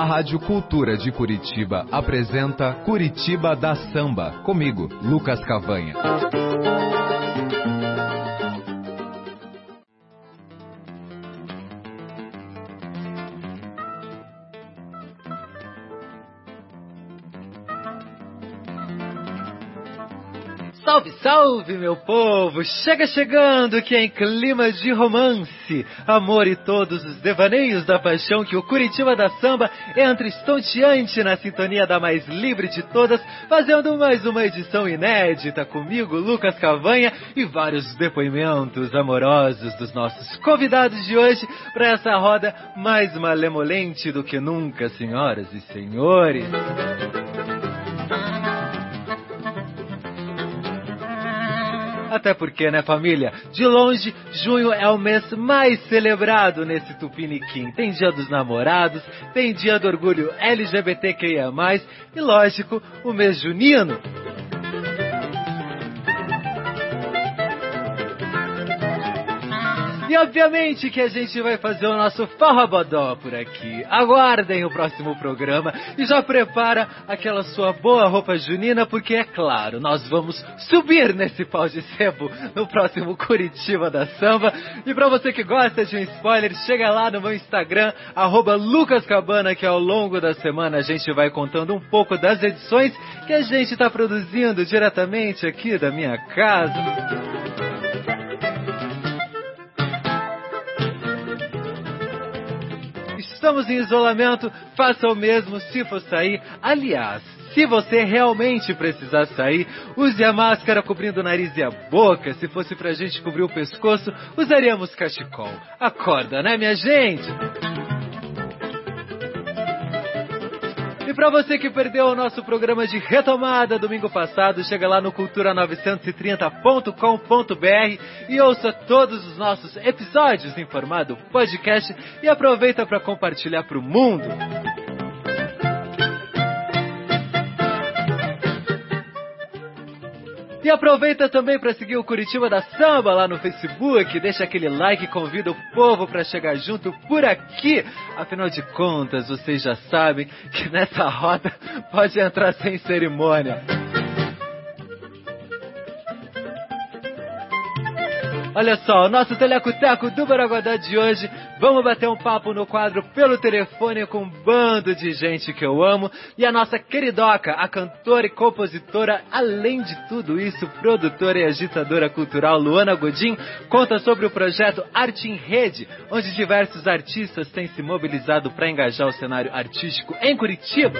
A Rádio Cultura de Curitiba apresenta Curitiba da Samba, comigo, Lucas Cavanha. Salve, salve, meu povo! Chega chegando que é em clima de romance, amor e todos os devaneios da paixão que o Curitiba da Samba entra estonteante na sintonia da mais livre de todas, fazendo mais uma edição inédita comigo, Lucas Cavanha, e vários depoimentos amorosos dos nossos convidados de hoje para essa roda mais malemolente do que nunca, senhoras e senhores. Até porque, né, família? De longe, junho é o mês mais celebrado nesse Tupiniquim. Tem dia dos namorados, tem dia do orgulho LGBTQIA+, e lógico, o mês junino. E obviamente que a gente vai fazer o nosso forrobodó por aqui. Aguardem o próximo programa e já prepara aquela sua boa roupa junina, porque é claro, nós vamos subir nesse pau de sebo no próximo Curitiba da Samba. E pra você que gosta de um spoiler, chega lá no meu Instagram, @lucascabana, que ao longo da semana a gente vai contando um pouco das edições que a gente tá produzindo diretamente aqui da minha casa. Estamos em isolamento, faça o mesmo se for sair. Aliás, se você realmente precisar sair, use a máscara cobrindo o nariz e a boca. Se fosse pra gente cobrir o pescoço, usaríamos cachecol. Acorda, né, minha gente? E pra você que perdeu o nosso programa de retomada domingo passado, chega lá no cultura930.com.br e ouça todos os nossos episódios em formato podcast e aproveita para compartilhar pro mundo. E aproveita também para seguir o Curitiba da Samba lá no Facebook, deixa aquele like e convida o povo para chegar junto por aqui. Afinal de contas, vocês já sabem que nessa roda pode entrar sem cerimônia. Olha só, o nosso Teleco-Teco do Baraguadá de hoje, vamos bater um papo no quadro pelo telefone com um bando de gente que eu amo, e a nossa queridoca, a cantora e compositora, além de tudo isso, produtora e agitadora cultural Luana Godin, conta sobre o projeto Arte em Rede, onde diversos artistas têm se mobilizado para engajar o cenário artístico em Curitiba.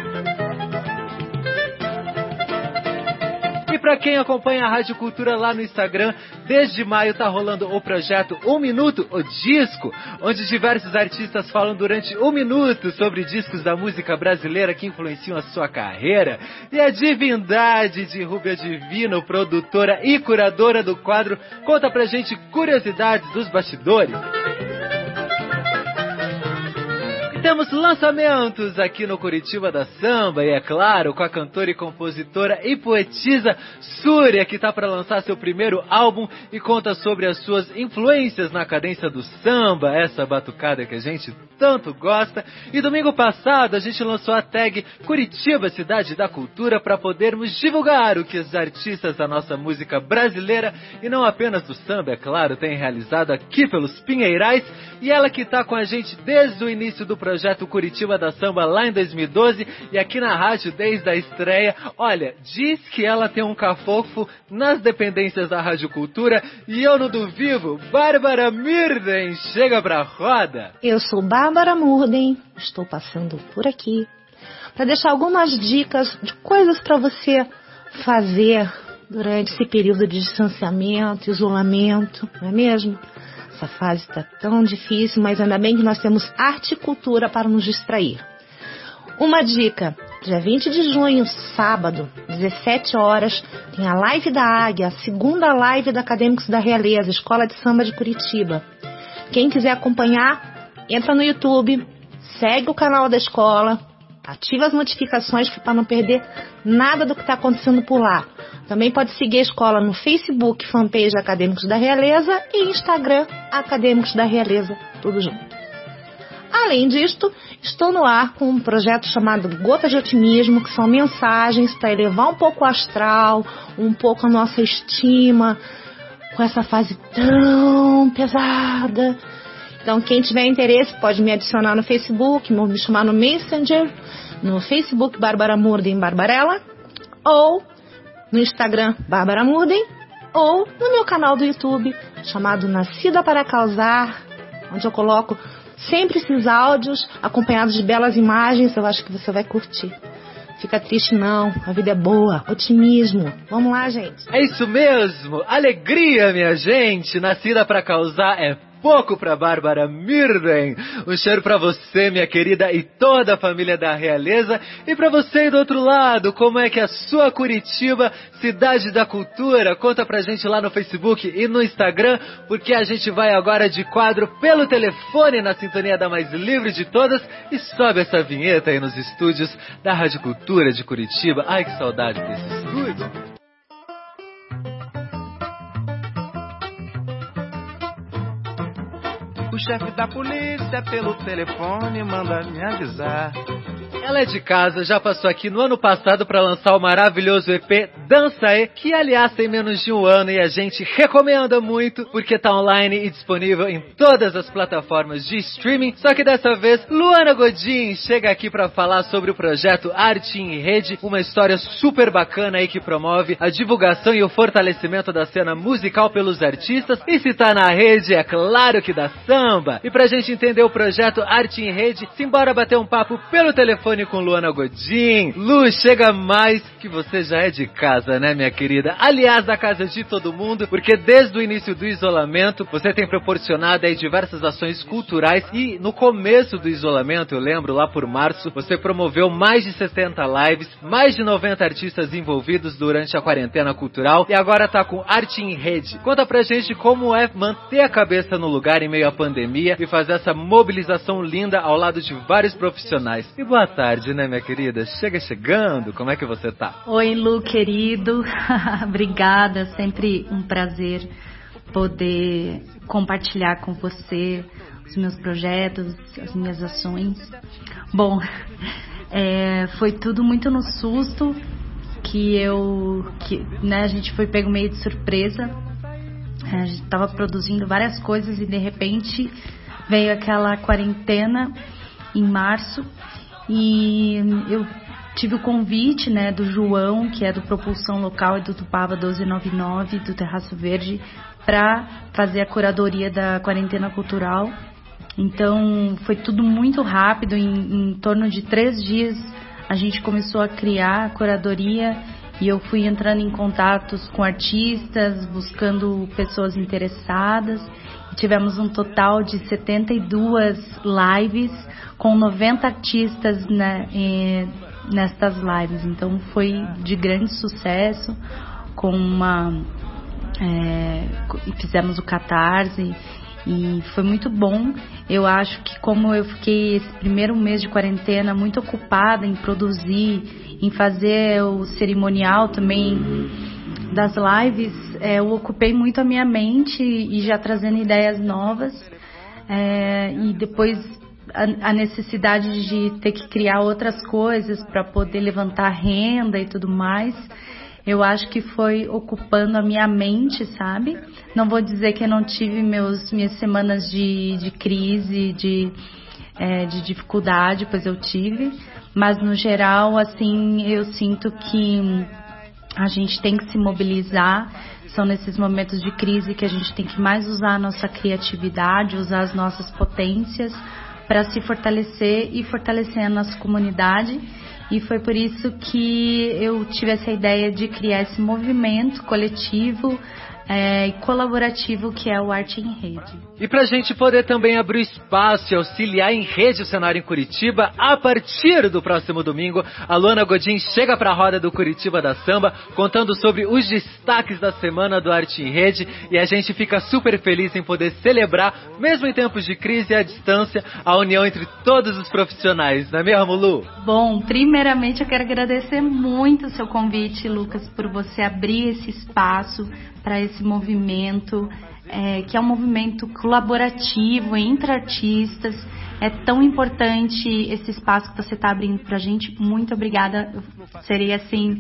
E para quem acompanha a Rádio Cultura lá no Instagram, desde maio tá rolando o projeto 1 Minuto, o Disco, onde diversos artistas falam durante 1 minuto sobre discos da música brasileira que influenciam a sua carreira. E a divindade de Rúbia Divino, produtora e curadora do quadro, conta pra gente curiosidades dos bastidores. Temos lançamentos aqui no Curitiba da Samba e, é claro, com a cantora e compositora e poetisa Súria, que está para lançar seu primeiro álbum e conta sobre as suas influências na cadência do samba, essa batucada que a gente tanto gosta. E domingo passado a gente lançou a tag Curitiba, Cidade da Cultura, para podermos divulgar o que os artistas da nossa música brasileira, e não apenas do samba, é claro, têm realizado aqui pelos Pinheirais. E ela que está com a gente desde o início do projeto Curitiba da Samba lá em 2012 e aqui na rádio desde a estreia. Olha, diz que ela tem um cafofo nas dependências da Rádio Cultura e eu não duvido. Bárbara Murden, chega pra roda. Eu sou Bárbara Murden, estou passando por aqui para deixar algumas dicas de coisas para você fazer durante esse período de distanciamento, isolamento, não é mesmo? Essa fase está tão difícil, mas ainda bem que nós temos arte e cultura para nos distrair. Uma dica, dia 20 de junho, sábado, 17 horas, tem a Live da Águia, a segunda live da Acadêmicos da Realeza, Escola de Samba de Curitiba. Quem quiser acompanhar, entra no YouTube, segue o canal da escola, ativa as notificações para não perder nada do que está acontecendo por lá. Também pode seguir a escola no Facebook, fanpage Acadêmicos da Realeza, e Instagram, Acadêmicos da Realeza, tudo junto. Além disto, estou no ar com um projeto chamado Gotas de Otimismo, que são mensagens para elevar um pouco o astral, um pouco a nossa estima, com essa fase tão pesada. Então, quem tiver interesse pode me adicionar no Facebook, me chamar no Messenger, no Facebook Bárbara Murden Barbarella, ou no Instagram Bárbara Murden, ou no meu canal do YouTube, chamado Nascida para Causar, onde eu coloco sempre esses áudios acompanhados de belas imagens. Eu acho que você vai curtir. Fica triste não, a vida é boa, otimismo. Vamos lá, gente. É isso mesmo, alegria, minha gente. Nascida para causar é pouco para Bárbara Murden. Um cheiro para você, minha querida, e toda a família da realeza. E para você aí do outro lado, como é que é a sua Curitiba, cidade da cultura? Conta pra gente lá no Facebook e no Instagram, porque a gente vai agora de quadro pelo telefone na sintonia da mais livre de todas. E sobe essa vinheta aí nos estúdios da Rádio Cultura de Curitiba. Ai, que saudade desse estúdio. O chefe da polícia pelo telefone manda me avisar. Ela é de casa, já passou aqui no ano passado para lançar o maravilhoso EP Dançaê, que aliás tem menos de um ano e a gente recomenda muito porque tá online e disponível em todas as plataformas de streaming. Só que dessa vez, Luana Godin chega aqui para falar sobre o projeto Arte em Rede, uma história super bacana aí que promove a divulgação e o fortalecimento da cena musical pelos artistas. E se tá na rede, é claro que dá samba. E pra gente entender o projeto Arte em Rede, simbora bater um papo pelo telefone com Luana Godin. Lu, chega mais que você já é de casa, né, minha querida? Aliás, da casa de todo mundo, porque desde o início do isolamento, você tem proporcionado aí diversas ações culturais e no começo do isolamento, eu lembro, lá por março, você promoveu mais de 60 lives, mais de 90 artistas envolvidos durante a quarentena cultural e agora tá com Arte em Rede. Conta pra gente como é manter a cabeça no lugar em meio à pandemia e fazer essa mobilização linda ao lado de vários profissionais. E boa tarde, né, minha querida? Chega chegando, como é que você tá? Oi, Lu, querido. Obrigada, sempre um prazer poder compartilhar com você os meus projetos, as minhas ações. Bom, foi tudo muito no susto que a gente foi pego meio de surpresa. A gente estava produzindo várias coisas e de repente veio aquela quarentena em março e eu tive o convite, né, do João, que é do Propulsão Local e do Tupava 1299, do Terraço Verde, para fazer a curadoria da quarentena cultural. Então foi tudo muito rápido, em torno de 3 dias a gente começou a criar a curadoria e eu fui entrando em contatos com artistas, buscando pessoas interessadas. Tivemos um total de 72 lives com 90 artistas, né, nestas lives. Então foi de grande sucesso. Fizemos o Catarse e foi muito bom. Eu acho que como eu fiquei esse primeiro mês de quarentena muito ocupada em produzir, em fazer o cerimonial também das lives, eu ocupei muito a minha mente e já trazendo ideias novas, e depois a necessidade de ter que criar outras coisas para poder levantar renda e tudo mais, eu acho que foi ocupando a minha mente, sabe? Não vou dizer que eu não tive minhas semanas de crise, de dificuldade, pois eu tive, mas no geral, assim, eu sinto que a gente tem que se mobilizar. São nesses momentos de crise que a gente tem que mais usar a nossa criatividade, usar as nossas potências para se fortalecer e fortalecer a nossa comunidade. E foi por isso que eu tive essa ideia de criar esse movimento coletivo e colaborativo que é o Arte em Rede. E pra gente poder também abrir espaço e auxiliar em rede o cenário em Curitiba, a partir do próximo domingo, a Luana Godin chega pra roda do Curitiba da Samba, contando sobre os destaques da semana do Arte em Rede, e a gente fica super feliz em poder celebrar, mesmo em tempos de crise e à distância, a união entre todos os profissionais, não é mesmo, Lu? Bom, primeiramente eu quero agradecer muito o seu convite, Lucas, por você abrir esse espaço para esse movimento, que é um movimento colaborativo entre artistas, É tão importante esse espaço que você está abrindo pra gente. Muito obrigada. Eu serei, assim,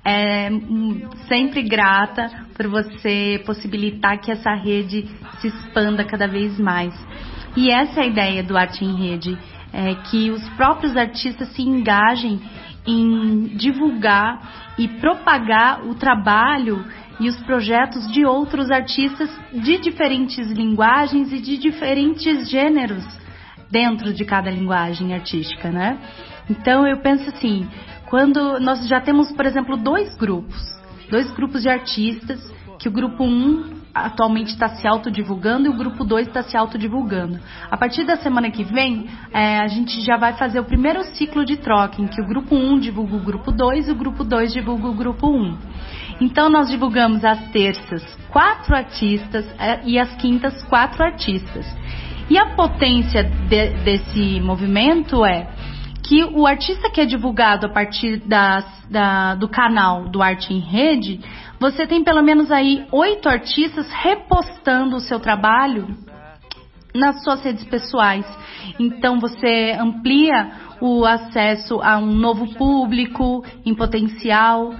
sempre grata por você possibilitar que essa rede se expanda cada vez mais. E essa é a ideia do Arte em Rede, que os próprios artistas se engajem em divulgar e propagar o trabalho e os projetos de outros artistas de diferentes linguagens e de diferentes gêneros dentro de cada linguagem artística, né? Então eu penso assim, quando nós já temos, por exemplo, dois grupos de artistas, que o grupo 1 atualmente está se autodivulgando e o grupo 2 está se autodivulgando. A partir da semana que vem, a gente já vai fazer o primeiro ciclo de troca, em que o grupo 1 divulga o grupo 2 e o grupo 2 divulga o grupo 1. Então nós divulgamos às terças 4 artistas e às quintas 4 artistas. E a potência desse movimento é que o artista que é divulgado a partir do canal do Arte em Rede, você tem pelo menos aí 8 artistas repostando o seu trabalho nas suas redes pessoais. Então você amplia o acesso a um novo público em potencial.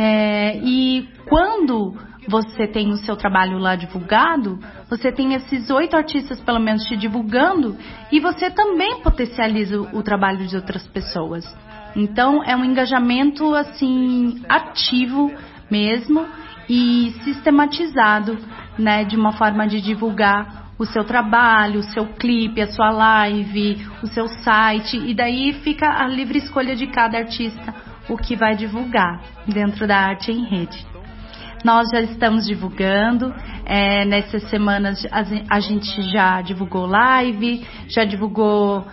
E quando você tem o seu trabalho lá divulgado, você tem esses 8 artistas pelo menos te divulgando e você também potencializa o trabalho de outras pessoas. Então é um engajamento assim ativo mesmo e sistematizado, né, de uma forma de divulgar o seu trabalho, o seu clipe, a sua live, o seu site, e daí fica a livre escolha de cada artista o que vai divulgar dentro da Arte em Rede. Nós já estamos divulgando, nessas semanas a gente já divulgou live, já divulgou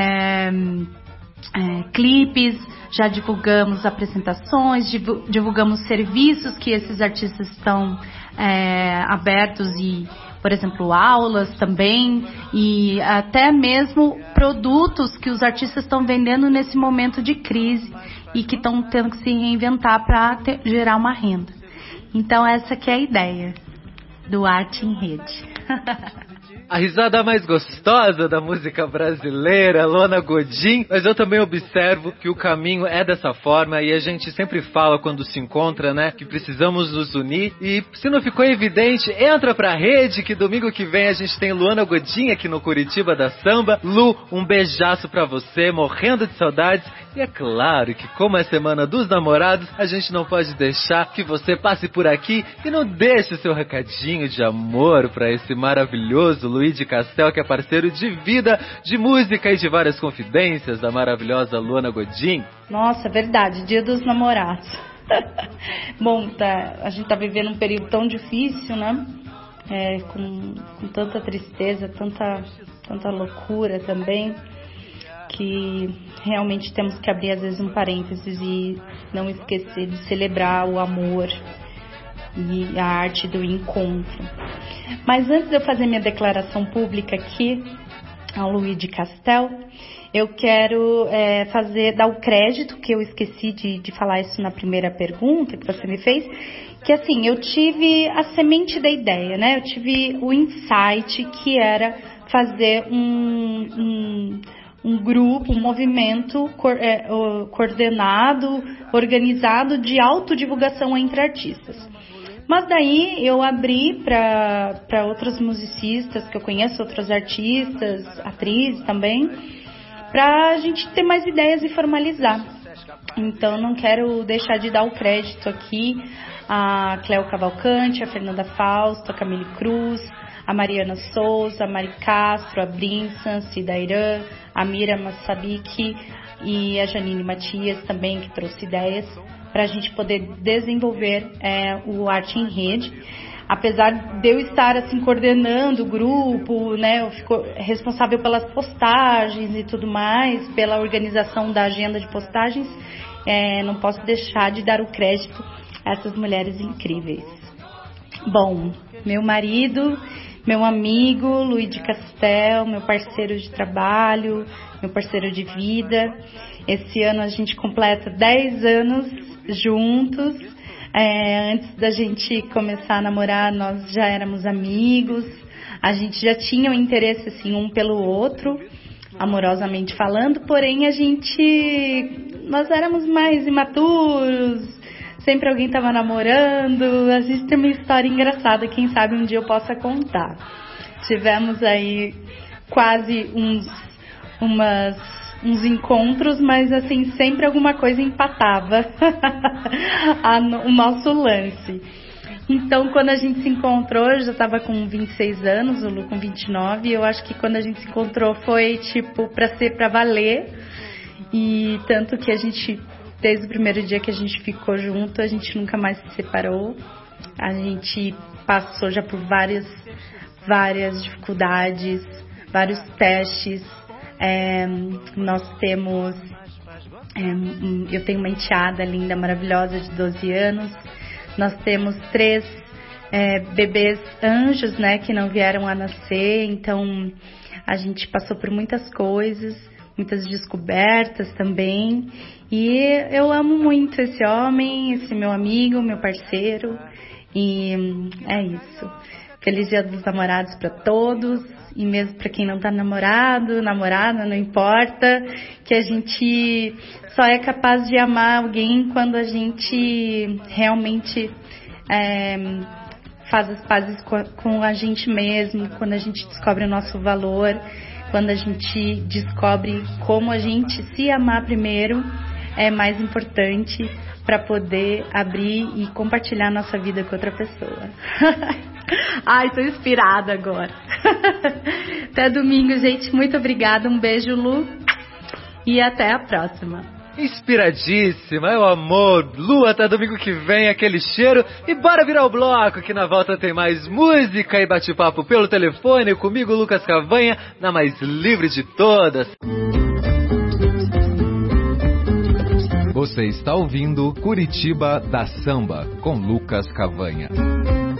clipes, já divulgamos apresentações, divulgamos serviços que esses artistas estão abertos e, por exemplo, aulas também, e até mesmo produtos que os artistas estão vendendo nesse momento de crise e que estão tendo que se reinventar para gerar uma renda. Então essa que é a ideia do Arte em Rede. A risada mais gostosa da música brasileira, Luana Godin, mas eu também observo que o caminho é dessa forma e a gente sempre fala quando se encontra, né, que precisamos nos unir. E se não ficou evidente, entra pra rede que domingo que vem a gente tem Luana Godin aqui no Curitiba da Samba. Lu, um beijaço pra você, morrendo de saudades. E é claro que como é Semana dos Namorados, a gente não pode deixar que você passe por aqui e não deixe o seu recadinho de amor pra esse maravilhoso Luiz de Castel, que é parceiro de vida, de música e de várias confidências da maravilhosa Luana Godin. Nossa, verdade, Dia dos Namorados. Bom, a gente tá vivendo um período tão difícil, né? Com tanta tristeza, tanta loucura também, que realmente temos que abrir às vezes um parênteses e não esquecer de celebrar o amor e a arte do encontro. Mas antes de eu fazer minha declaração pública aqui ao Luiz de Castel, eu quero dar o crédito, que eu esqueci de falar isso na primeira pergunta que você me fez, que assim, eu tive a semente da ideia, né? Eu tive o insight que era fazer um grupo, um movimento coordenado, organizado de autodivulgação entre artistas. Mas daí eu abri para outros musicistas que eu conheço, outros artistas, atrizes também, para a gente ter mais ideias e formalizar. Então não quero deixar de dar o crédito aqui a Cléo Cavalcante, a Fernanda Fausto, a Camille Cruz, a Mariana Souza, a Mari Castro, a Brinson, Cida Irã, a Mira Massabiki e a Janine Matias também, que trouxe ideias para a gente poder desenvolver o Arte em Rede. Apesar de eu estar assim coordenando o grupo, né, eu fico responsável pelas postagens e tudo mais, pela organização da agenda de postagens, não posso deixar de dar o crédito a essas mulheres incríveis. Bom, meu marido, meu amigo Luiz de Castel, meu parceiro de trabalho, meu parceiro de vida. Esse ano a gente completa 10 anos juntos. Antes da gente começar a namorar, nós já éramos amigos. A gente já tinha um interesse assim, um pelo outro. amorosamente falando, porém nós éramos mais imaturos, sempre alguém estava namorando. A gente tem uma história engraçada, quem sabe um dia eu possa contar. Tivemos aí quase uns encontros, mas assim, sempre alguma coisa empatava o nosso lance. Então, quando a gente se encontrou, eu já estava com 26 anos, o Lu com 29, e eu acho que quando a gente se encontrou foi tipo pra valer. E tanto que a gente, desde o primeiro dia que a gente ficou junto, a gente nunca mais se separou. A gente passou já por várias dificuldades, vários testes. Nós temos, eu tenho uma enteada linda, maravilhosa de 12 anos. Nós temos 3 bebês anjos, né, que não vieram a nascer. Então a gente passou por muitas coisas, muitas descobertas também. E eu amo muito esse homem, esse meu amigo, meu parceiro. E é isso. Feliz Dia dos Namorados para todos, e mesmo para quem não tá namorado, namorada, não importa, que a gente só é capaz de amar alguém quando a gente realmente faz as pazes com a gente mesmo, quando a gente descobre o nosso valor, quando a gente descobre como a gente se amar primeiro é mais importante para poder abrir e compartilhar nossa vida com outra pessoa. Ai, tô inspirada agora. Até domingo, gente. Muito obrigada. Um beijo, Lu. E até a próxima. Inspiradíssima, é o amor. Lu, até domingo que vem, aquele cheiro. E bora virar o bloco, que na volta tem mais música e bate-papo pelo telefone comigo, Lucas Cavanha, na mais livre de todas. Você está ouvindo Curitiba da Samba, com Lucas Cavanha.